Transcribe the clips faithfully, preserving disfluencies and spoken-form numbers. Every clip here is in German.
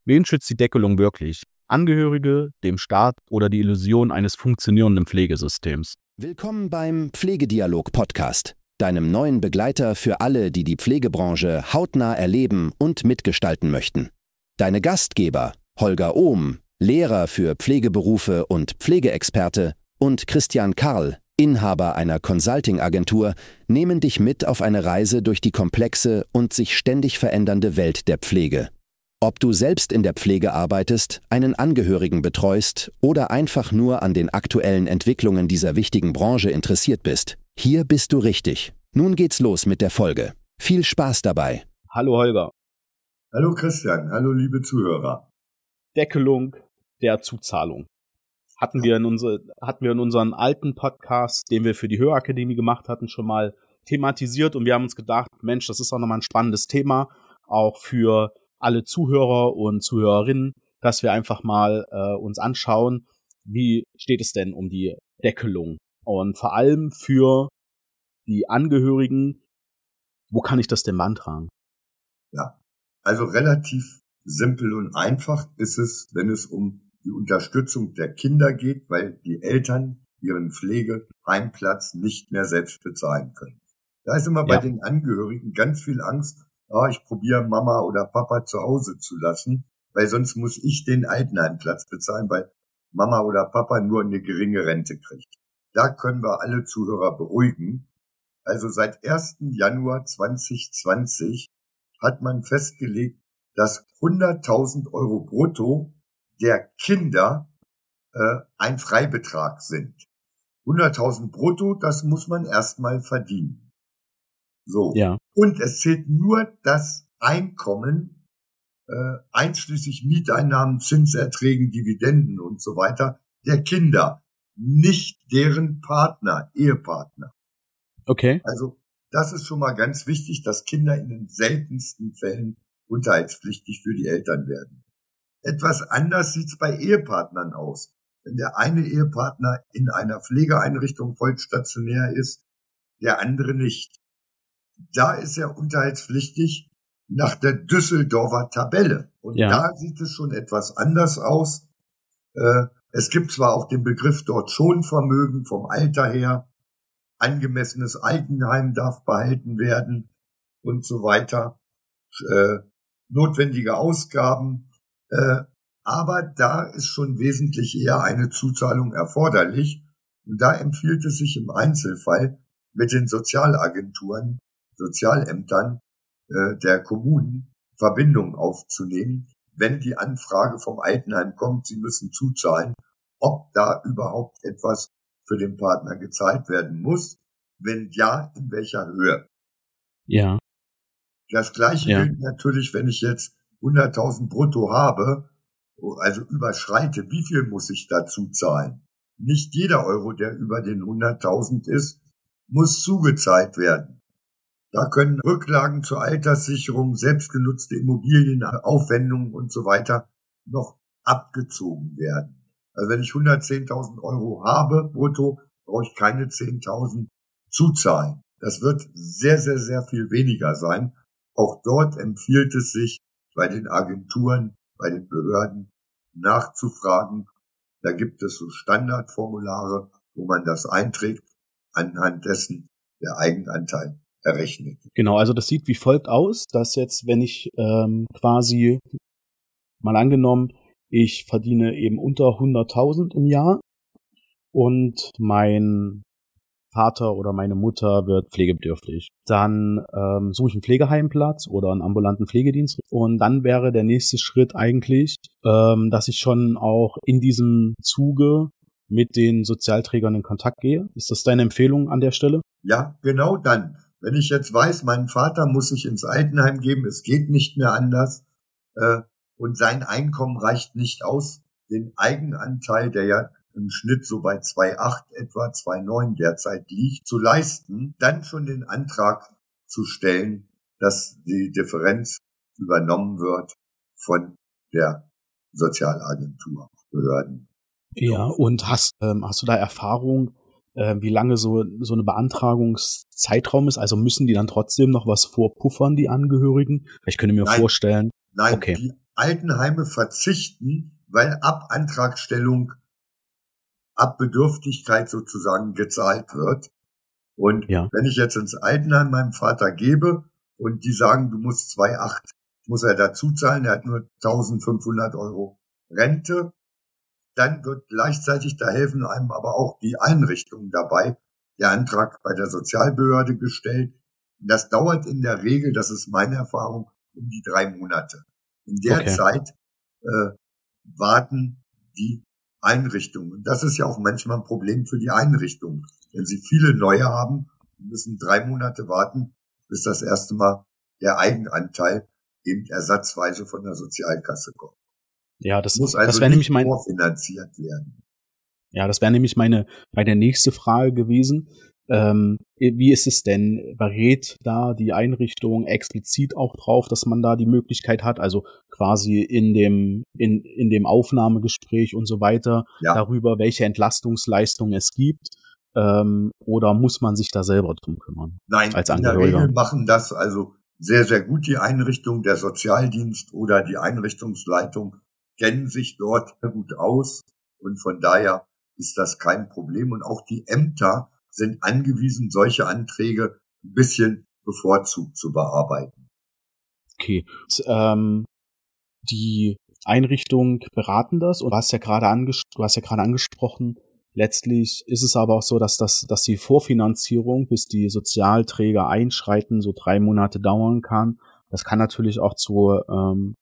Wen schützt die Deckelung wirklich? Angehörige, dem Staat oder die Illusion eines funktionierenden Pflegesystems? Willkommen beim Pflegedialog-Podcast, deinem neuen Begleiter für alle, die die Pflegebranche hautnah erleben und mitgestalten möchten. Deine Gastgeber Holger Ohm, Lehrer für Pflegeberufe und Pflegeexperte, und Christian Karl, Inhaber einer Consulting-Agentur, nehmen dich mit auf eine Reise durch die komplexe und sich ständig verändernde Welt der Pflege. Ob du selbst in der Pflege arbeitest, einen Angehörigen betreust oder einfach nur an den aktuellen Entwicklungen dieser wichtigen Branche interessiert bist, hier bist du richtig. Nun geht's los mit der Folge. Viel Spaß dabei. Hallo Holger. Hallo Christian, hallo liebe Zuhörer. Deckelung der Zuzahlung. Hatten wir in unsere, hatten wir in unseren alten Podcast, den wir für die Hörakademie gemacht hatten, schon mal thematisiert, und wir haben uns gedacht, Mensch, das ist auch nochmal ein spannendes Thema, auch für alle Zuhörer und Zuhörerinnen, dass wir einfach mal äh, uns anschauen, wie steht es denn um die Deckelung, und vor allem für die Angehörigen, wo kann ich das denn beantragen? Ja, also relativ simpel und einfach ist es, wenn es um die Unterstützung der Kinder geht, weil die Eltern ihren Pflegeheimplatz nicht mehr selbst bezahlen können. Da ist immer bei Ja. den Angehörigen ganz viel Angst, ah, ich probiere Mama oder Papa zu Hause zu lassen, weil sonst muss ich den Altenheimplatz bezahlen, weil Mama oder Papa nur eine geringe Rente kriegt. Da können wir alle Zuhörer beruhigen. Also seit ersten Januar zweitausendzwanzig hat man festgelegt, dass hunderttausend Euro brutto der Kinder äh, ein Freibetrag sind. hunderttausend brutto, das muss man erstmal verdienen. So. Ja. Und es zählt nur das Einkommen, äh, einschließlich Mieteinnahmen, Zinserträgen, Dividenden und so weiter, der Kinder, nicht deren Partner, Ehepartner. Okay. Also das ist schon mal ganz wichtig, dass Kinder in den seltensten Fällen unterhaltspflichtig für die Eltern werden. Etwas anders sieht's bei Ehepartnern aus. Wenn der eine Ehepartner in einer Pflegeeinrichtung vollstationär ist, der andere nicht. Da ist er unterhaltspflichtig nach der Düsseldorfer Tabelle. Und Ja. da sieht es schon etwas anders aus. Äh, es gibt zwar auch den Begriff dort Schonvermögen vom Alter her, angemessenes Altenheim darf behalten werden und so weiter, äh, notwendige Ausgaben, äh, aber da ist schon wesentlich eher eine Zuzahlung erforderlich. Und da empfiehlt es sich im Einzelfall mit den Sozialagenturen, Sozialämtern äh, der Kommunen Verbindung aufzunehmen, wenn die Anfrage vom Altenheim kommt, sie müssen zuzahlen, ob da überhaupt etwas für den Partner gezahlt werden muss, wenn ja, in welcher Höhe. Ja. Das Gleiche Ja. gilt natürlich, wenn ich jetzt hunderttausend brutto habe, also überschreite, wie viel muss ich dazu zahlen? Nicht jeder Euro, der über den hunderttausend ist, muss zugezahlt werden. Da können Rücklagen zur Alterssicherung, selbstgenutzte Immobilien, Aufwendungen und so weiter noch abgezogen werden. Also wenn ich hundertzehntausend Euro habe brutto, brauche ich keine zehntausend zuzahlen. Das wird sehr, sehr, sehr viel weniger sein. Auch dort empfiehlt es sich, bei den Agenturen, bei den Behörden nachzufragen. Da gibt es so Standardformulare, wo man das einträgt, anhand dessen der Eigenanteil errechnet. Genau, also das sieht wie folgt aus, dass jetzt, wenn ich ähm, quasi, mal angenommen, ich verdiene eben unter hunderttausend im Jahr und mein Vater oder meine Mutter wird pflegebedürftig. Dann ähm, suche ich einen Pflegeheimplatz oder einen ambulanten Pflegedienst, und dann wäre der nächste Schritt eigentlich, ähm, dass ich schon auch in diesem Zuge mit den Sozialträgern in Kontakt gehe. Ist das deine Empfehlung an der Stelle? Ja, genau dann. Wenn ich jetzt weiß, meinen Vater muss ich ins Altenheim geben, es geht nicht mehr anders, äh, und sein Einkommen reicht nicht aus, den Eigenanteil, der ja im Schnitt so bei zwei Komma acht etwa, zwei Komma neun derzeit liegt, zu leisten, dann schon den Antrag zu stellen, dass die Differenz übernommen wird von der Sozialagentur, Behörden. Ja, und hast, ähm, hast du da Erfahrung, äh, wie lange so, so eine Beantragungszeitraum ist? Also müssen die dann trotzdem noch was vorpuffern, die Angehörigen? Ich könnte mir Nein. vorstellen. Nein, Okay. die Altenheime verzichten, weil ab Antragstellung, ab Bedürftigkeit sozusagen gezahlt wird. Und ja. wenn ich jetzt ins Altenheim meinem Vater gebe und die sagen, du musst zwei Komma acht, muss er dazu zahlen, er hat nur eintausendfünfhundert Euro Rente, dann wird gleichzeitig, da helfen einem aber auch die Einrichtungen dabei, der Antrag bei der Sozialbehörde gestellt. Das dauert in der Regel, das ist meine Erfahrung, um die drei Monate. In der okay. Zeit äh, warten die Einrichtungen. Und das ist ja auch manchmal ein Problem für die Einrichtungen. Wenn sie viele neue haben, müssen drei Monate warten, bis das erste Mal der Eigenanteil eben ersatzweise von der Sozialkasse kommt. Ja, das, muss also das wäre nämlich mein, vorfinanziert werden. Ja, das wäre nämlich meine, meine nächste Frage gewesen. Ähm, wie ist es denn? Berät da die Einrichtung explizit auch drauf, dass man da die Möglichkeit hat, also quasi in dem, in, in dem Aufnahmegespräch und so weiter, ja. darüber, welche Entlastungsleistungen es gibt? Ähm, oder muss man sich da selber drum kümmern? Nein, als in der Angehöriger? Regel machen das also sehr, sehr gut die Einrichtung, der Sozialdienst oder die Einrichtungsleitung kennen sich dort gut aus und von daher ist das kein Problem. Und auch die Ämter sind angewiesen, solche Anträge ein bisschen bevorzugt zu bearbeiten. Okay. Und, ähm, die Einrichtungen beraten das und du hast ja gerade anges- du hast ja gerade angesprochen, letztlich ist es aber auch so, dass das, dass die Vorfinanzierung, bis die Sozialträger einschreiten, so drei Monate dauern kann. Das kann natürlich auch zu ähm,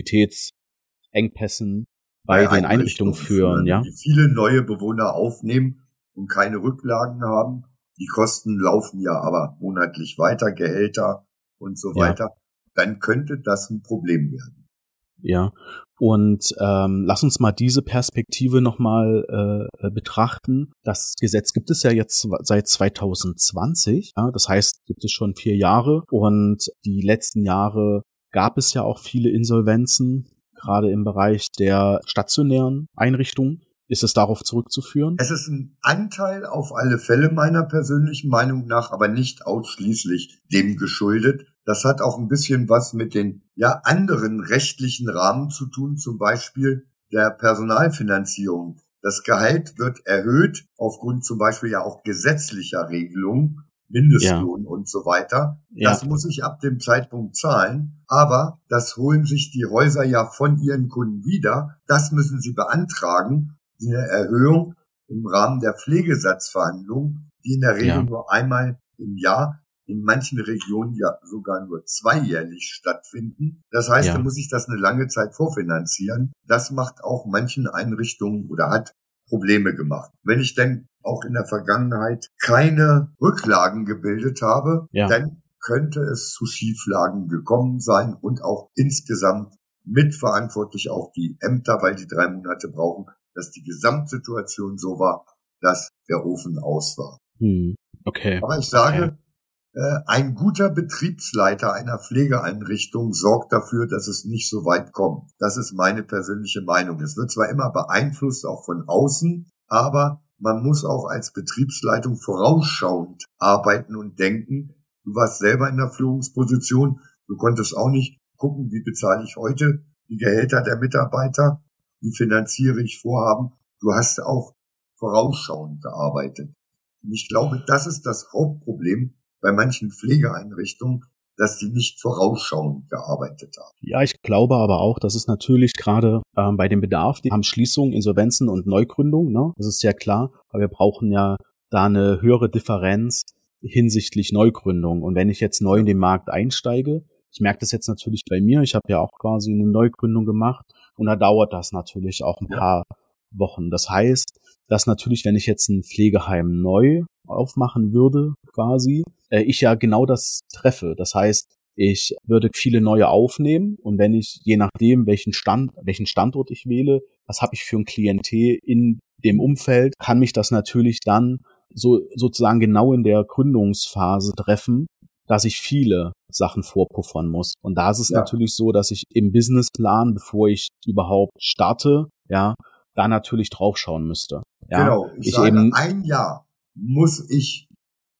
Liquiditätsengpässen bei, bei den Einrichtungen, Einrichtungen führen, ja. Die viele neue Bewohner aufnehmen und keine Rücklagen haben. Die Kosten laufen ja aber monatlich weiter, Gehälter und so weiter. Ja. Dann könnte das ein Problem werden. Ja, und ähm, lass uns mal diese Perspektive nochmal äh, betrachten. Das Gesetz gibt es ja jetzt seit zwanzig zwanzig, ja, das heißt, gibt es schon vier Jahre und die letzten Jahre gab es ja auch viele Insolvenzen, gerade im Bereich der stationären Einrichtungen. Ist es darauf zurückzuführen? Es ist ein Anteil auf alle Fälle meiner persönlichen Meinung nach, aber nicht ausschließlich dem geschuldet. Das hat auch ein bisschen was mit den ja anderen rechtlichen Rahmen zu tun, zum Beispiel der Personalfinanzierung. Das Gehalt wird erhöht aufgrund zum Beispiel ja auch gesetzlicher Regelungen, Mindestlohn ja. und so weiter. Ja. Das muss ich ab dem Zeitpunkt zahlen, aber das holen sich die Häuser ja von ihren Kunden wieder. Das müssen sie beantragen. Eine Erhöhung im Rahmen der Pflegesatzverhandlungen, die in der Regel ja. nur einmal im Jahr, in manchen Regionen ja sogar nur zweijährlich stattfinden. Das heißt, ja. da muss ich das eine lange Zeit vorfinanzieren. Das macht auch manchen Einrichtungen oder hat Probleme gemacht. Wenn ich denn auch in der Vergangenheit keine Rücklagen gebildet habe, ja. dann könnte es zu Schieflagen gekommen sein und auch insgesamt mitverantwortlich auch die Ämter, weil die drei Monate brauchen, dass die Gesamtsituation so war, dass der Ofen aus war. Hm, okay. Aber ich sage, okay. äh, ein guter Betriebsleiter einer Pflegeeinrichtung sorgt dafür, dass es nicht so weit kommt. Das ist meine persönliche Meinung. Es wird zwar immer beeinflusst, auch von außen, aber man muss auch als Betriebsleitung vorausschauend arbeiten und denken. Du warst selber in der Führungsposition, du konntest auch nicht gucken, wie bezahle ich heute die Gehälter der Mitarbeiter, wie finanziere ich Vorhaben. Du hast auch vorausschauend gearbeitet. Und ich glaube, das ist das Hauptproblem bei manchen Pflegeeinrichtungen, dass die nicht vorausschauend gearbeitet haben. Ja, ich glaube aber auch, dass es natürlich gerade ähm, bei dem Bedarf, die haben Schließungen, Insolvenzen und Neugründungen, ne? Das ist ja klar, aber wir brauchen ja da eine höhere Differenz hinsichtlich Neugründung. Und wenn ich jetzt neu in den Markt einsteige, ich merke das jetzt natürlich bei mir, ich habe ja auch quasi eine Neugründung gemacht und da dauert das natürlich auch ein ja. paar Wochen. Das heißt, dass natürlich, wenn ich jetzt ein Pflegeheim neu aufmachen würde, quasi, äh, ich ja genau das treffe. Das heißt, ich würde viele neue aufnehmen und wenn ich, je nachdem, welchen Stand, welchen Standort ich wähle, was habe ich für ein Klientel in dem Umfeld, kann mich das natürlich dann so sozusagen genau in der Gründungsphase treffen, dass ich viele Sachen vorpuffern muss. Und da ist es ja. natürlich so, dass ich im Businessplan, bevor ich überhaupt starte, ja, da natürlich draufschauen müsste. Ja, genau, ich, ich sage, eben ein Jahr muss ich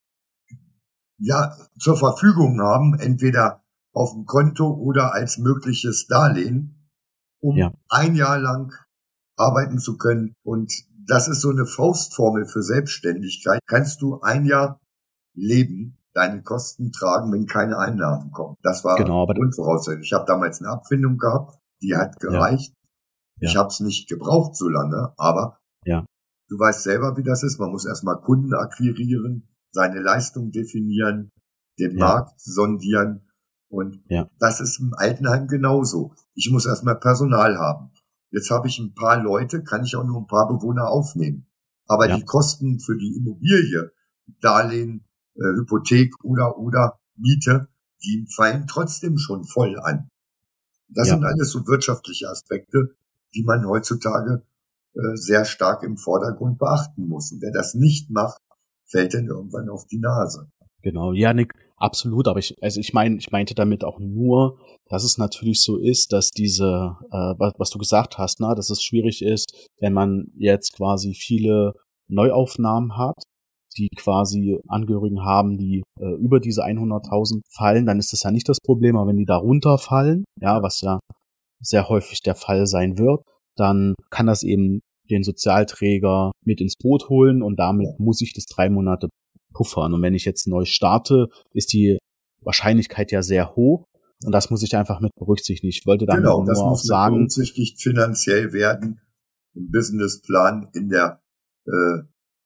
ja zur Verfügung haben, entweder auf dem Konto oder als mögliches Darlehen, um ja. ein Jahr lang arbeiten zu können. Und das ist so eine Faustformel für Selbstständigkeit. Kannst du ein Jahr leben, deine Kosten tragen, wenn keine Einnahmen kommen. Das war genau, aber Grundvoraussetzung. Ich habe damals eine Abfindung gehabt, die hat gereicht. Ja. Ich habe es nicht gebraucht so lange, aber ja. du weißt selber, wie das ist. Man muss erstmal Kunden akquirieren, seine Leistung definieren, den Ja. Markt sondieren. Und Ja. das ist im Altenheim genauso. Ich muss erstmal Personal haben. Jetzt habe ich ein paar Leute, kann ich auch nur ein paar Bewohner aufnehmen. Aber Ja. die Kosten für die Immobilie, Darlehen, äh, Hypothek oder oder Miete, die fallen trotzdem schon voll an. Das Ja. sind alles so wirtschaftliche Aspekte, die man heutzutage äh, sehr stark im Vordergrund beachten muss. Und wer das nicht macht, fällt dann irgendwann auf die Nase. Genau, ja, Nick, absolut. Aber ich, also ich meine, ich meinte damit auch nur, dass es natürlich so ist, dass diese, äh, was, was du gesagt hast, na, dass es schwierig ist, wenn man jetzt quasi viele Neuaufnahmen hat, die quasi Angehörigen haben, die äh, über diese hunderttausend fallen, dann ist das ja nicht das Problem. Aber wenn die da runterfallen, ja, was ja sehr häufig der Fall sein wird, dann kann das eben den Sozialträger mit ins Boot holen und damit muss ich das drei Monate puffern. Und wenn ich jetzt neu starte, ist die Wahrscheinlichkeit ja sehr hoch und das muss ich einfach mit berücksichtigen. Ich wollte damit Genau, nur das auch muss sagen, berücksichtigt finanziell werden. Im Businessplan, in der äh,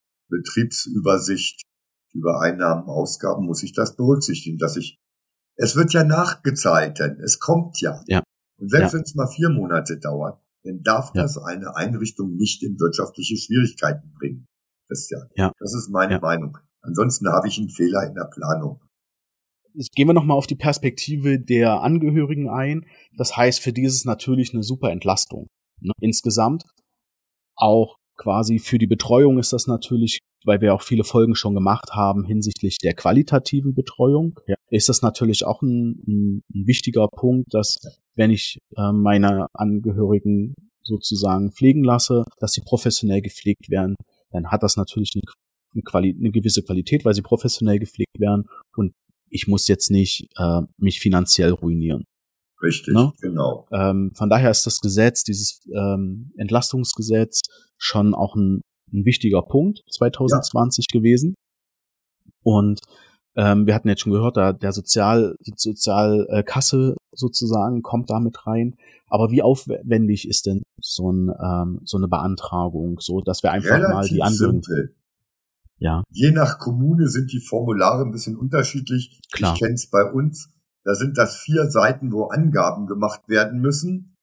Betriebsübersicht über Einnahmen, Ausgaben muss ich das berücksichtigen, dass ich, es wird ja nachgezahlt, denn es kommt ja. Ja. Und selbst Ja. wenn es mal vier Monate dauert, dann darf Ja. das eine Einrichtung nicht in wirtschaftliche Schwierigkeiten bringen. Christian, Ja. das ist meine Ja. Meinung. Ansonsten habe ich einen Fehler in der Planung. Jetzt gehen wir nochmal auf die Perspektive der Angehörigen ein. Das heißt, für die ist es natürlich eine super Entlastung. Ne? Insgesamt auch quasi für die Betreuung ist das natürlich, weil wir auch viele Folgen schon gemacht haben hinsichtlich der qualitativen Betreuung, ja, ist das natürlich auch ein, ein, ein wichtiger Punkt, dass wenn ich äh, meine Angehörigen sozusagen pflegen lasse, dass sie professionell gepflegt werden, dann hat das natürlich eine, eine, Quali- eine gewisse Qualität, weil sie professionell gepflegt werden und ich muss jetzt nicht äh, mich finanziell ruinieren. Richtig, Ne? genau. Ähm, von daher ist das Gesetz, dieses ähm, Entlastungsgesetz, schon auch ein, ein wichtiger Punkt zwanzig zwanzig ja. gewesen. Und ähm, wir hatten jetzt schon gehört, da der Sozial, die Sozialkasse sozusagen kommt da mit rein. Aber wie aufwendig ist denn so, ein, ähm, so eine Beantragung, so dass wir einfach Relativ mal die Angehörigen... simpel. Ja. Je nach Kommune sind die Formulare ein bisschen unterschiedlich. Klar. Ich kenne es bei uns. Da sind das vier Seiten, wo Angaben gemacht werden müssen.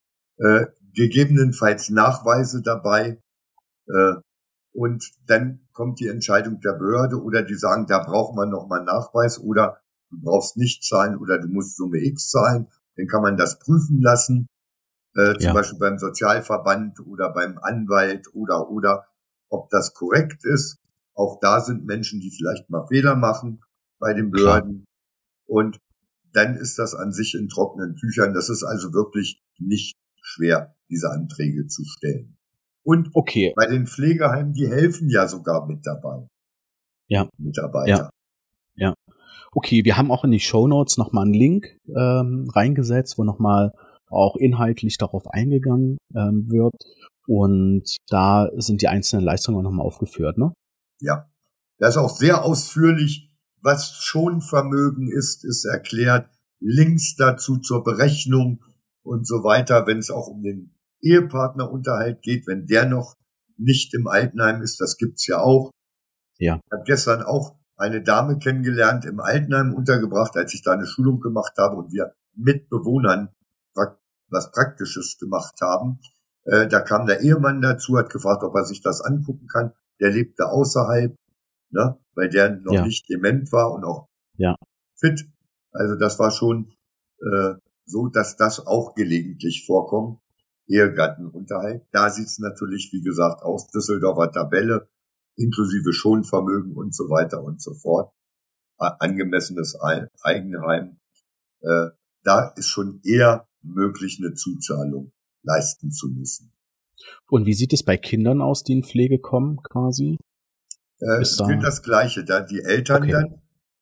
Äh, gegebenenfalls Nachweise dabei. Äh, und dann kommt die Entscheidung der Behörde oder die sagen, da braucht man noch mal einen Nachweis oder du brauchst nicht zahlen oder du musst Summe X zahlen. Dann kann man das prüfen lassen. Äh, zum Ja. Beispiel beim Sozialverband oder beim Anwalt oder, oder ob das korrekt ist. Auch da sind Menschen, die vielleicht mal Fehler machen bei den Behörden. Klar. Und dann ist das an sich in trockenen Tüchern. Das ist also wirklich nicht schwer, diese Anträge zu stellen. Und okay. bei den Pflegeheimen, die helfen ja sogar mit dabei. Ja. Mitarbeiter. Ja. ja. Okay, wir haben auch in die Shownotes nochmal einen Link ähm, reingesetzt, wo nochmal auch inhaltlich darauf eingegangen ähm, wird. Und da sind die einzelnen Leistungen auch nochmal aufgeführt, ne? Ja. Das ist auch sehr ausführlich. Was Schonvermögen ist, ist erklärt. Links dazu zur Berechnung und so weiter, wenn es auch um den Ehepartnerunterhalt geht, wenn der noch nicht im Altenheim ist, das gibt's ja auch. Ja. Ich habe gestern auch eine Dame kennengelernt, im Altenheim untergebracht, als ich da eine Schulung gemacht habe und wir mit Bewohnern was Praktisches gemacht haben. Äh, da kam der Ehemann dazu, hat gefragt, ob er sich das angucken kann. Der lebte außerhalb, ne, weil der noch ja. nicht dement war und auch ja. fit. Also das war schon äh, so, dass das auch gelegentlich vorkommt. Ehegattenunterhalt. Da sieht's natürlich, wie gesagt, aus. Düsseldorfer Tabelle, inklusive Schonvermögen und so weiter und so fort. Angemessenes Eigenheim. Äh, da ist schon eher möglich, eine Zuzahlung leisten zu müssen. Und wie sieht es bei Kindern aus, die in Pflege kommen, quasi? Äh, es da... gilt das Gleiche, da die Eltern okay. dann,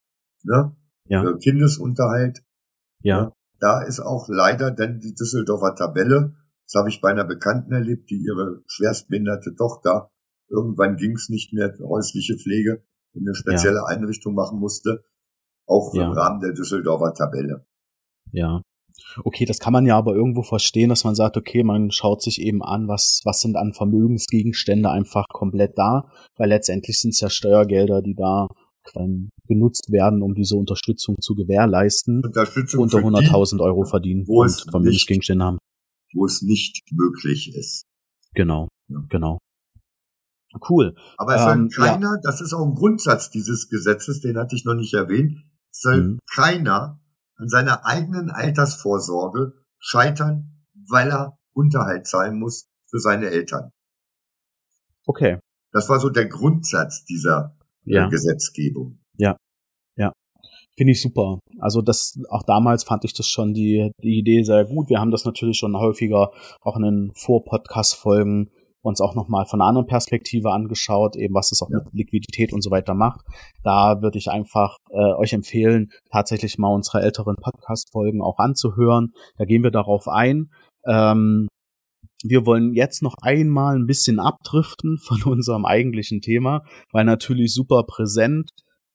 ne, ja. für Kindesunterhalt. Ja. Ne, da ist auch leider dann die Düsseldorfer Tabelle Das habe ich bei einer Bekannten erlebt, die ihre schwerstbehinderte Tochter, irgendwann ging es nicht mehr, häusliche Pflege, in eine spezielle ja. Einrichtung machen musste, auch ja. im Rahmen der Düsseldorfer Tabelle. Ja. Okay, das kann man ja aber irgendwo verstehen, dass man sagt, okay, man schaut sich eben an, was was sind an Vermögensgegenstände einfach komplett da, weil letztendlich sind es ja Steuergelder, die da benutzt werden, um diese Unterstützung zu gewährleisten, Unterstützung unter hunderttausend Euro verdienen wo und es Vermögensgegenstände haben. Wo es nicht möglich ist. Genau, ja. genau. Cool. Aber es ähm, soll keiner, ja. das ist auch ein Grundsatz dieses Gesetzes, den hatte ich noch nicht erwähnt, es soll mhm. keiner an seiner eigenen Altersvorsorge scheitern, weil er Unterhalt zahlen muss für seine Eltern. Okay. Das war so der Grundsatz dieser ja. äh, Gesetzgebung. Ja, ja. Finde ich super. Also das, auch damals fand ich das schon die, die Idee sehr gut. Wir haben das natürlich schon häufiger auch in den Vor-Podcast-Folgen uns auch nochmal von einer anderen Perspektive angeschaut, eben was es auch ja. mit Liquidität und so weiter macht. Da würde ich einfach äh, euch empfehlen, tatsächlich mal unsere älteren Podcast-Folgen auch anzuhören. Da gehen wir darauf ein. Ähm, wir wollen jetzt noch einmal ein bisschen abdriften von unserem eigentlichen Thema, weil natürlich super präsent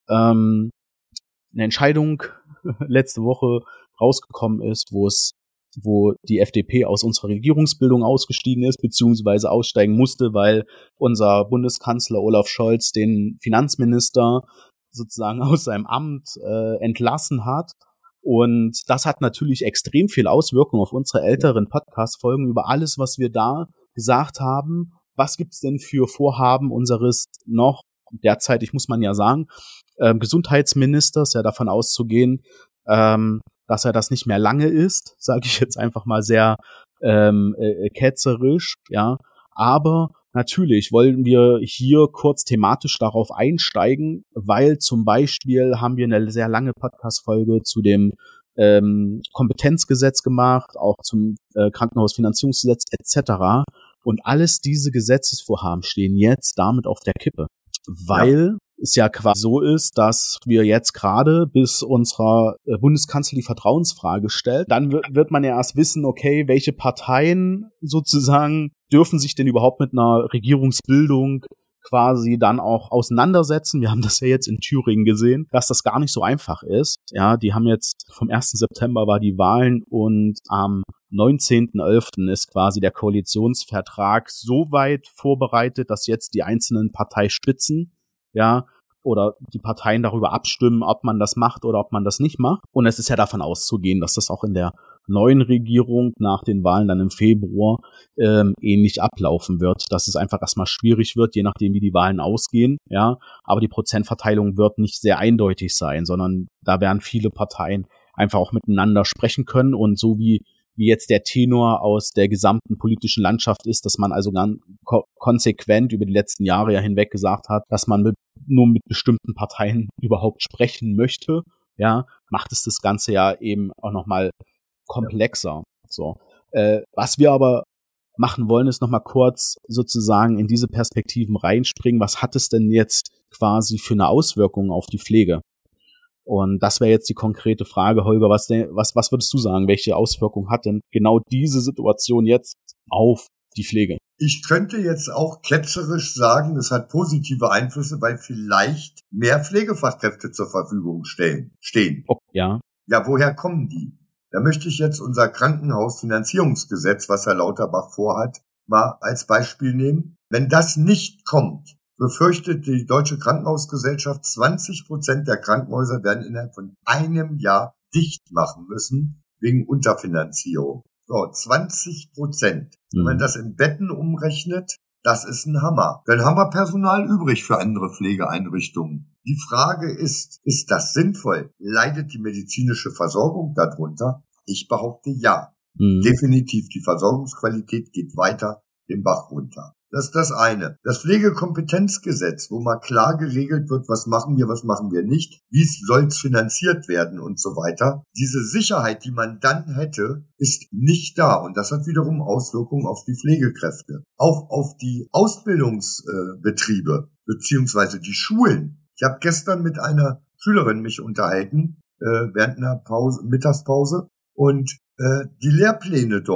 ähm, eine Entscheidung letzte Woche rausgekommen ist, wo es wo die F D P aus unserer Regierungsbildung ausgestiegen ist, beziehungsweise aussteigen musste, weil unser Bundeskanzler Olaf Scholz den Finanzminister sozusagen aus seinem Amt äh, entlassen hat. Und das hat natürlich extrem viel Auswirkung auf unsere älteren Podcast-Folgen über alles, was wir da gesagt haben. Was gibt's denn für Vorhaben unseres noch derzeitig, muss man ja sagen, äh, Gesundheitsministers, ja davon auszugehen, ähm, dass er das nicht mehr lange ist, sage ich jetzt einfach mal sehr ähm, äh, ketzerisch, ja. Aber natürlich wollen wir hier kurz thematisch darauf einsteigen, weil zum Beispiel haben wir eine sehr lange Podcast-Folge zu dem ähm, Kompetenzgesetz gemacht, auch zum äh, Krankenhausfinanzierungsgesetz et cetera. Und alles diese Gesetzesvorhaben stehen jetzt damit auf der Kippe, weil ja. es ja quasi so ist, dass wir jetzt gerade bis unserer Bundeskanzler die Vertrauensfrage stellt, dann wird, wird man ja erst wissen, okay, welche Parteien sozusagen dürfen sich denn überhaupt mit einer Regierungsbildung quasi dann auch auseinandersetzen. Wir haben das ja jetzt in Thüringen gesehen, dass das gar nicht so einfach ist. Ja, die haben jetzt vom ersten September war die Wahlen und am neunzehnten elften ist quasi der Koalitionsvertrag so weit vorbereitet, dass jetzt die einzelnen Parteispitzen, ja, oder die Parteien darüber abstimmen, ob man das macht oder ob man das nicht macht. Und es ist ja davon auszugehen, dass das auch in der neuen Regierung nach den Wahlen dann im Februar ähm, ähnlich ablaufen wird, dass es einfach erstmal schwierig wird, je nachdem wie die Wahlen ausgehen, ja, aber die Prozentverteilung wird nicht sehr eindeutig sein, sondern da werden viele Parteien einfach auch miteinander sprechen können und so wie wie jetzt der Tenor aus der gesamten politischen Landschaft ist, dass man also ganz ko- konsequent über die letzten Jahre ja hinweg gesagt hat, dass man mit, nur mit bestimmten Parteien überhaupt sprechen möchte, ja, macht es das Ganze ja eben auch nochmal komplexer. So, äh, was wir aber machen wollen, ist nochmal kurz sozusagen in diese Perspektiven reinspringen. Was hat es denn jetzt quasi für eine Auswirkung auf die Pflege? Und das wäre jetzt die konkrete Frage, Holger, was, denn, was, was würdest du sagen, welche Auswirkungen hat denn genau diese Situation jetzt auf die Pflege? Ich könnte jetzt auch ketzerisch sagen, es hat positive Einflüsse, weil vielleicht mehr Pflegefachkräfte zur Verfügung stehen. stehen. Oh, ja. Ja, woher kommen die? Da möchte ich jetzt unser Krankenhausfinanzierungsgesetz, was Herr Lauterbach vorhat, mal als Beispiel nehmen. Wenn das nicht kommt, befürchtet die Deutsche Krankenhausgesellschaft, zwanzig Prozent der Krankenhäuser werden innerhalb von einem Jahr dicht machen müssen, wegen Unterfinanzierung. So, zwanzig Prozent. Mhm. Wenn man das in Betten umrechnet, das ist ein Hammer. Dann haben wir Personal übrig für andere Pflegeeinrichtungen. Die Frage ist, ist das sinnvoll? Leidet die medizinische Versorgung darunter? Ich behaupte ja. Mhm. Definitiv, die Versorgungsqualität geht weiter den Bach runter. Das ist das eine. Das Pflegekompetenzgesetz, wo mal klar geregelt wird, was machen wir, was machen wir nicht, wie soll es finanziert werden und so weiter. Diese Sicherheit, die man dann hätte, ist nicht da. Und das hat wiederum Auswirkungen auf die Pflegekräfte. Auch auf die Ausbildungsbetriebe, beziehungsweise die Schulen. Ich habe gestern mit einer Schülerin mich unterhalten, äh, während einer Pause, Mittagspause, und äh, die Lehrpläne dort,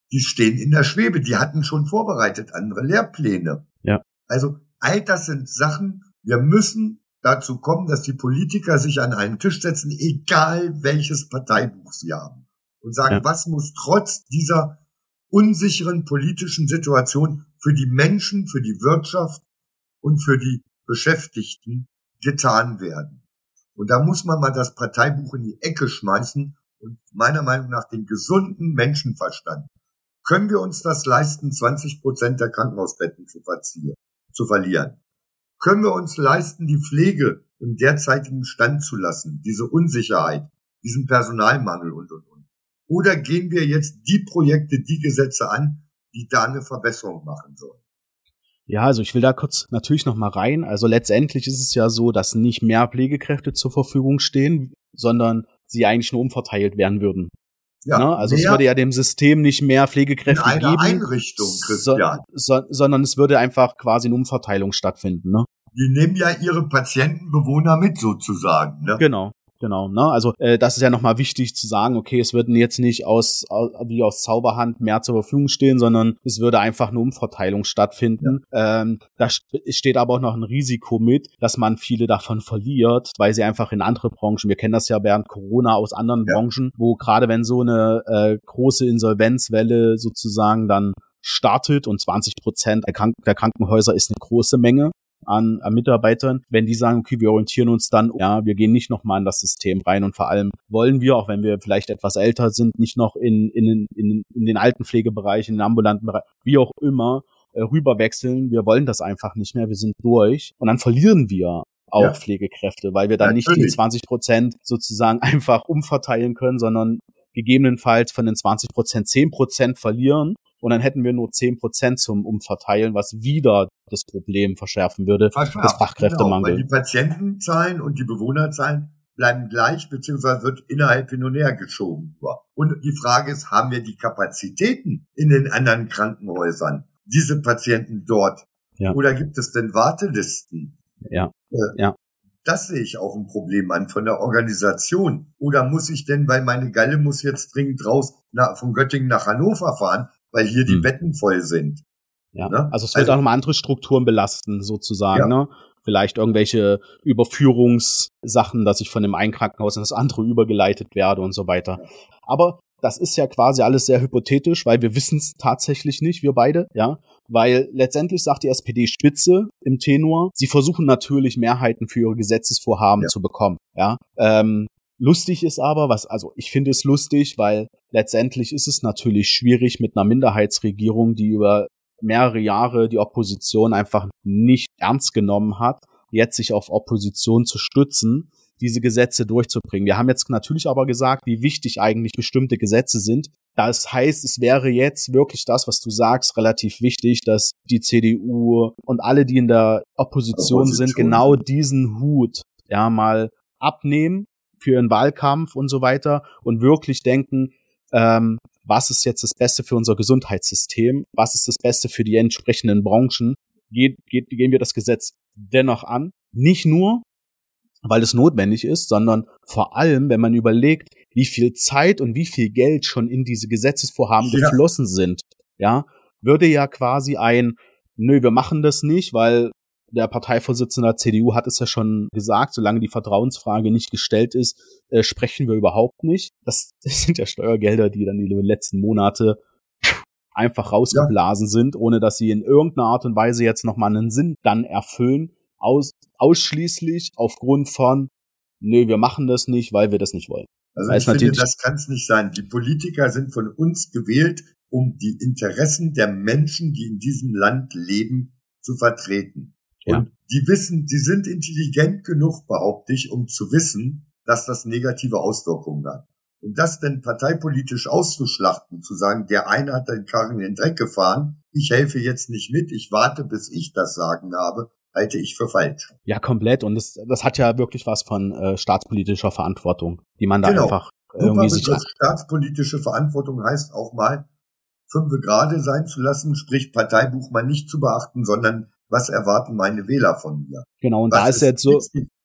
die stehen in der Schwebe. Die hatten schon vorbereitet andere Lehrpläne. Ja. Also all das sind Sachen, wir müssen dazu kommen, dass die Politiker sich an einen Tisch setzen, egal welches Parteibuch sie haben, und sagen, ja. was muss trotz dieser unsicheren politischen Situation für die Menschen, für die Wirtschaft und für die Beschäftigten getan werden. Und da muss man mal das Parteibuch in die Ecke schmeißen und meiner Meinung nach den gesunden Menschenverstand. Können wir uns das leisten, zwanzig Prozent der Krankenhausbetten zu verziehen, zu verlieren? Können wir uns leisten, die Pflege im derzeitigen Stand zu lassen, diese Unsicherheit, diesen Personalmangel und, und, und? Oder gehen wir jetzt die Projekte, die Gesetze an, die da eine Verbesserung machen sollen? Ja, also ich will da kurz natürlich noch mal rein. Also letztendlich ist es ja so, dass nicht mehr Pflegekräfte zur Verfügung stehen, sondern sie eigentlich nur umverteilt werden würden. Ja, ne? Also es würde ja dem System nicht mehr Pflegekräfte in einer geben, Einrichtung, Christian. So, so, sondern es würde einfach quasi eine Umverteilung stattfinden. Ne? Die nehmen ja ihre Patientenbewohner mit sozusagen. Ne? Genau. Genau, ne? Also äh, das ist ja nochmal wichtig zu sagen, okay, es würden jetzt nicht aus, aus wie aus Zauberhand mehr zur Verfügung stehen, sondern es würde einfach eine Umverteilung stattfinden. Ja. Ähm, da steht aber auch noch ein Risiko mit, dass man viele davon verliert, weil sie einfach in andere Branchen, wir kennen das ja während Corona aus anderen ja. Branchen, wo gerade wenn so eine äh, große Insolvenzwelle sozusagen dann startet und zwanzig Prozent der, Krank- der Krankenhäuser ist eine große Menge, An, an Mitarbeitern, wenn die sagen, okay, wir orientieren uns dann, ja, wir gehen nicht nochmal in das System rein und vor allem wollen wir, auch wenn wir vielleicht etwas älter sind, nicht noch in in in, in den Altenpflegebereich, in den ambulanten Bereich, wie auch immer, äh, rüberwechseln. Wir wollen das einfach nicht mehr, wir sind durch und dann verlieren wir auch ja. Pflegekräfte, weil wir dann Natürlich. nicht die zwanzig Prozent sozusagen einfach umverteilen können, sondern gegebenenfalls von den zwanzig Prozent zehn Prozent verlieren. Und dann hätten wir nur zehn Prozent zum Umverteilen, was wieder das Problem verschärfen würde, Verschärft, das Fachkräftemangel. Genau, weil die Patientenzahlen und die Bewohnerzahlen bleiben gleich, beziehungsweise wird innerhalb hin und her geschoben. Und die Frage ist, haben wir die Kapazitäten in den anderen Krankenhäusern, diese Patienten dort? Ja. Oder gibt es denn Wartelisten? Ja, äh, ja. Das sehe ich auch ein Problem an, von der Organisation. Oder muss ich denn, weil meine Galle muss jetzt dringend raus, nach, von Göttingen nach Hannover fahren, weil hier die hm. Betten voll sind. Ja, ne? Also es wird also, auch nochmal andere Strukturen belasten, sozusagen, ja. ne? Vielleicht irgendwelche Überführungssachen, dass ich von dem einen Krankenhaus in das andere übergeleitet werde und so weiter. Ja. Aber das ist ja quasi alles sehr hypothetisch, weil wir wissen es tatsächlich nicht, wir beide, ja. Weil letztendlich sagt die S P D-Spitze im Tenor, sie versuchen natürlich Mehrheiten für ihre Gesetzesvorhaben ja. zu bekommen, ja. Ähm, Lustig ist aber, was, also ich finde es lustig, weil letztendlich ist es natürlich schwierig mit einer Minderheitsregierung, die über mehrere Jahre die Opposition einfach nicht ernst genommen hat, jetzt sich auf Opposition zu stützen, diese Gesetze durchzubringen. Wir haben jetzt natürlich aber gesagt, wie wichtig eigentlich bestimmte Gesetze sind. Das heißt, es wäre jetzt wirklich das, was du sagst, relativ wichtig, dass die C D U und alle, die in der Opposition, Opposition. sind, genau diesen Hut ja mal abnehmen für ihren Wahlkampf und so weiter und wirklich denken, ähm, was ist jetzt das Beste für unser Gesundheitssystem, was ist das Beste für die entsprechenden Branchen, geht, geht, gehen wir das Gesetz dennoch an, nicht nur, weil es notwendig ist, sondern vor allem, wenn man überlegt, wie viel Zeit und wie viel Geld schon in diese Gesetzesvorhaben ja. geflossen sind, ja, würde ja quasi ein, nö, wir machen das nicht, weil der Parteivorsitzende der C D U hat es ja schon gesagt, solange die Vertrauensfrage nicht gestellt ist, äh, sprechen wir überhaupt nicht. Das, das sind ja Steuergelder, die dann die letzten Monate einfach rausgeblasen ja. sind, ohne dass sie in irgendeiner Art und Weise jetzt nochmal einen Sinn dann erfüllen, aus, ausschließlich aufgrund von, nö, wir machen das nicht, weil wir das nicht wollen. Also ich finde, das kann es nicht sein. Die Politiker sind von uns gewählt, um die Interessen der Menschen, die in diesem Land leben, zu vertreten. Ja. Und die wissen, die sind intelligent genug, behaupte ich, um zu wissen, dass das negative Auswirkungen hat. Und das denn parteipolitisch auszuschlachten, zu sagen, der eine hat den Karren in den Dreck gefahren, ich helfe jetzt nicht mit, ich warte, bis ich das Sagen habe, halte ich für falsch. Ja, komplett. Und das, das hat ja wirklich was von äh, staatspolitischer Verantwortung, die man da genau. einfach irgendwie sich... Staatspolitische Verantwortung heißt auch mal, fünfe gerade sein zu lassen, sprich Parteibuch mal nicht zu beachten, sondern was erwarten meine Wähler von mir? Genau, und was da ist jetzt so...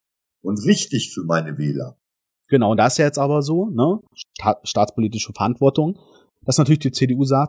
Und richtig für meine Wähler. Genau, und da ist ja jetzt aber so, ne, Sta- staatspolitische Verantwortung, dass natürlich die C D U sagt,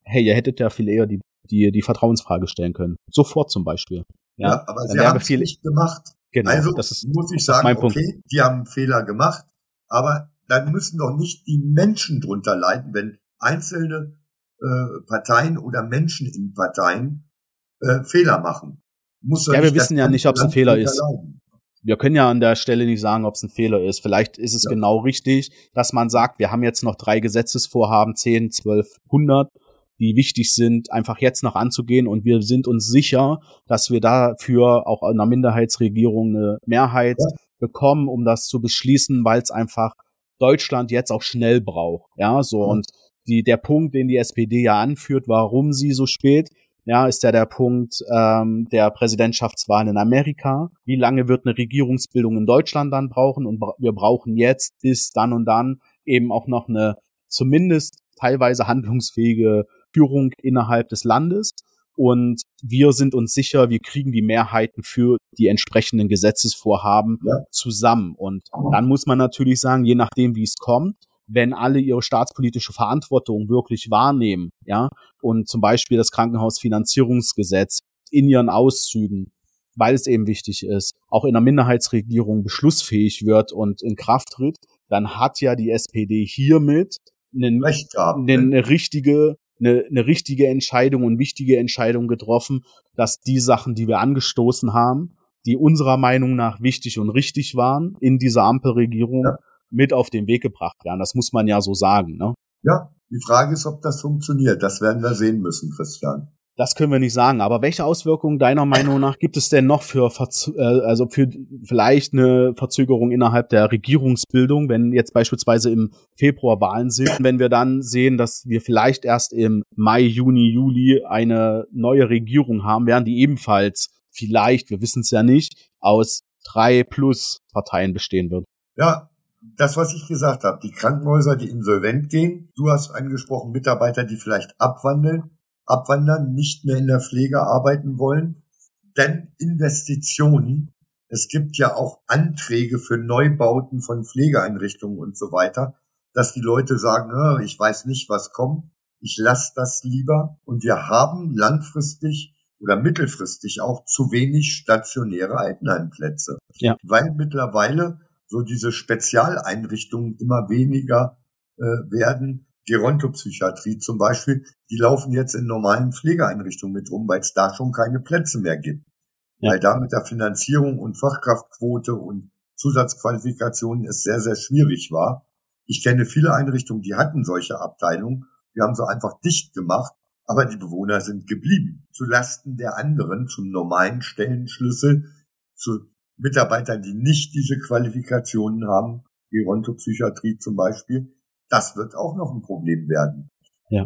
hey, ihr hättet ja viel eher die, die, die Vertrauensfrage stellen können. Sofort zum Beispiel. Ja, ja aber sie haben es nicht gemacht. Genau, also das ist, muss ich sagen, okay, die haben einen Fehler gemacht, aber dann müssen doch nicht die Menschen drunter leiden, wenn einzelne äh, Parteien oder Menschen in Parteien äh, Fehler machen. Muss ja, wir wissen ja nicht, ob es ein Fehler ist. Leiden. Wir können ja an der Stelle nicht sagen, ob es ein Fehler ist. Vielleicht ist es ja. genau richtig, dass man sagt, wir haben jetzt noch drei Gesetzesvorhaben, zehn, zwölf, hundert, die wichtig sind, einfach jetzt noch anzugehen. Und wir sind uns sicher, dass wir dafür auch in einer Minderheitsregierung eine Mehrheit ja. bekommen, um das zu beschließen, weil es einfach Deutschland jetzt auch schnell braucht. Ja, so. Ja. Und die, der Punkt, den die S P D ja anführt, warum sie so spät, ja, ist ja der Punkt ähm, der Präsidentschaftswahl in Amerika. Wie lange wird eine Regierungsbildung in Deutschland dann brauchen? Und wir brauchen jetzt bis dann und dann eben auch noch eine zumindest teilweise handlungsfähige Führung innerhalb des Landes. Und wir sind uns sicher, wir kriegen die Mehrheiten für die entsprechenden Gesetzesvorhaben ja. zusammen. Und dann muss man natürlich sagen, je nachdem, wie es kommt, wenn alle ihre staatspolitische Verantwortung wirklich wahrnehmen, ja, und zum Beispiel das Krankenhausfinanzierungsgesetz in ihren Auszügen, weil es eben wichtig ist, auch in einer Minderheitsregierung beschlussfähig wird und in Kraft tritt, dann hat ja die S P D hiermit einen, Recht haben, eine, eine richtige, eine, eine richtige Entscheidung und wichtige Entscheidung getroffen, dass die Sachen, die wir angestoßen haben, die unserer Meinung nach wichtig und richtig waren in dieser Ampelregierung, ja. mit auf den Weg gebracht werden. Das muss man ja so sagen, ne? Ja, die Frage ist, ob das funktioniert. Das werden wir sehen müssen, Christian. Das können wir nicht sagen. Aber welche Auswirkungen deiner Meinung nach gibt es denn noch für, Verz- äh, also für vielleicht eine Verzögerung innerhalb der Regierungsbildung, wenn jetzt beispielsweise im Februar Wahlen sind, wenn wir dann sehen, dass wir vielleicht erst im Mai, Juni, Juli eine neue Regierung haben, während die ebenfalls vielleicht, wir wissen es ja nicht, aus drei plus Parteien bestehen wird? Ja, das, was ich gesagt habe, die Krankenhäuser, die insolvent gehen, du hast angesprochen, Mitarbeiter, die vielleicht abwandeln, abwandern, nicht mehr in der Pflege arbeiten wollen, denn Investitionen, es gibt ja auch Anträge für Neubauten von Pflegeeinrichtungen und so weiter, dass die Leute sagen, ich weiß nicht, was kommt, ich lasse das lieber, und wir haben langfristig oder mittelfristig auch zu wenig stationäre Altenheimplätze, ja. weil mittlerweile so diese Spezialeinrichtungen immer weniger äh, werden. Gerontopsychiatrie zum Beispiel, die laufen jetzt in normalen Pflegeeinrichtungen mit rum, weil es da schon keine Plätze mehr gibt. Ja. Weil da mit der Finanzierung und Fachkraftquote und Zusatzqualifikationen es sehr, sehr schwierig war. Ich kenne viele Einrichtungen, die hatten solche Abteilungen. Wir haben sie einfach dicht gemacht, aber die Bewohner sind geblieben. Zu Lasten der anderen, zum normalen Stellenschlüssel, zu Mitarbeitern, die nicht diese Qualifikationen haben, Gerontopsychiatrie zum Beispiel, das wird auch noch ein Problem werden. Ja.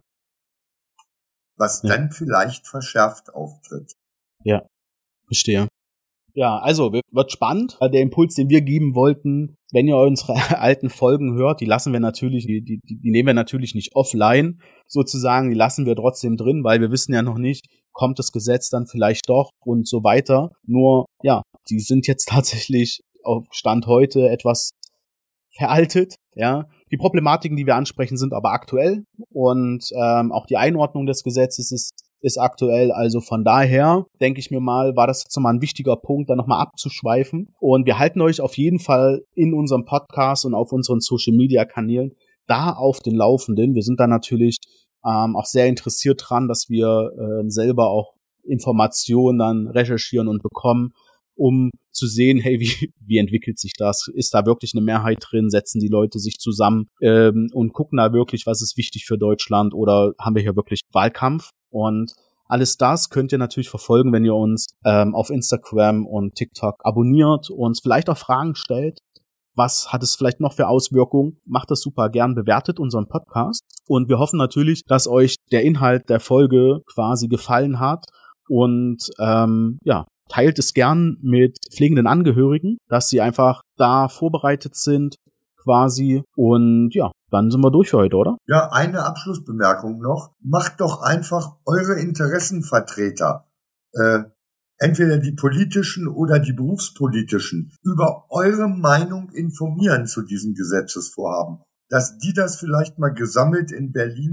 Was ja. dann vielleicht verschärft auftritt. Ja, verstehe. Ja, also wird spannend. Der Impuls, den wir geben wollten, wenn ihr unsere alten Folgen hört, die lassen wir natürlich, die, die, die nehmen wir natürlich nicht offline sozusagen, die lassen wir trotzdem drin, weil wir wissen ja noch nicht, kommt das Gesetz dann vielleicht doch und so weiter. Nur, ja, die sind jetzt tatsächlich auf Stand heute etwas veraltet, ja. Die Problematiken, die wir ansprechen, sind aber aktuell, und ähm, auch die Einordnung des Gesetzes ist, ist aktuell. Also von daher, denke ich mir mal, war das jetzt nochmal ein wichtiger Punkt, da nochmal abzuschweifen. Und wir halten euch auf jeden Fall in unserem Podcast und auf unseren Social-Media-Kanälen da auf den Laufenden. Wir sind da natürlich ähm, auch sehr interessiert dran, dass wir äh, selber auch Informationen dann recherchieren und bekommen, um zu sehen, hey, wie, wie entwickelt sich das? Ist da wirklich eine Mehrheit drin? Setzen die Leute sich zusammen ähm, und gucken da wirklich, was ist wichtig für Deutschland, oder haben wir hier wirklich Wahlkampf? Und alles das könnt ihr natürlich verfolgen, wenn ihr uns ähm, auf Instagram und TikTok abonniert, uns vielleicht auch Fragen stellt. Was hat es vielleicht noch für Auswirkungen? Macht das super gern, bewertet unseren Podcast. Und wir hoffen natürlich, dass euch der Inhalt der Folge quasi gefallen hat. Und ähm, ja, teilt es gern mit pflegenden Angehörigen, dass sie einfach da vorbereitet sind quasi. Und ja, dann sind wir durch für heute, oder? Ja, eine Abschlussbemerkung noch. Macht doch einfach eure Interessenvertreter, äh, entweder die politischen oder die berufspolitischen, über eure Meinung informieren zu diesem Gesetzesvorhaben. Dass die das vielleicht mal gesammelt in Berlin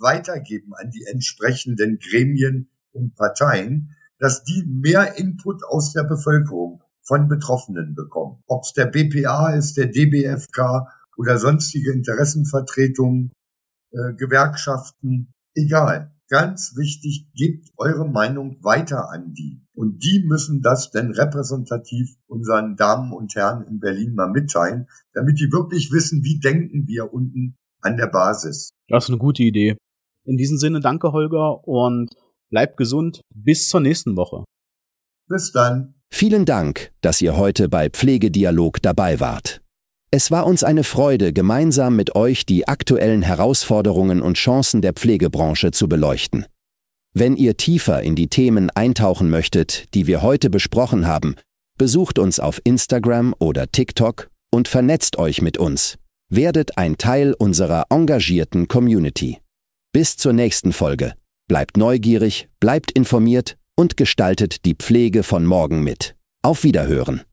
weitergeben an die entsprechenden Gremien und Parteien, dass die mehr Input aus der Bevölkerung von Betroffenen bekommen. Ob es der B P A ist, der D B F K oder sonstige Interessenvertretungen, äh, Gewerkschaften, egal. Ganz wichtig, gebt eure Meinung weiter an die. Und die müssen das dann repräsentativ unseren Damen und Herren in Berlin mal mitteilen, damit die wirklich wissen, wie denken wir unten an der Basis. Das ist eine gute Idee. In diesem Sinne, danke Holger und bleibt gesund. Bis zur nächsten Woche. Bis dann. Vielen Dank, dass ihr heute bei Pflegedialog dabei wart. Es war uns eine Freude, gemeinsam mit euch die aktuellen Herausforderungen und Chancen der Pflegebranche zu beleuchten. Wenn ihr tiefer in die Themen eintauchen möchtet, die wir heute besprochen haben, besucht uns auf Instagram oder TikTok und vernetzt euch mit uns. Werdet ein Teil unserer engagierten Community. Bis zur nächsten Folge. Bleibt neugierig, bleibt informiert und gestaltet die Pflege von morgen mit. Auf Wiederhören.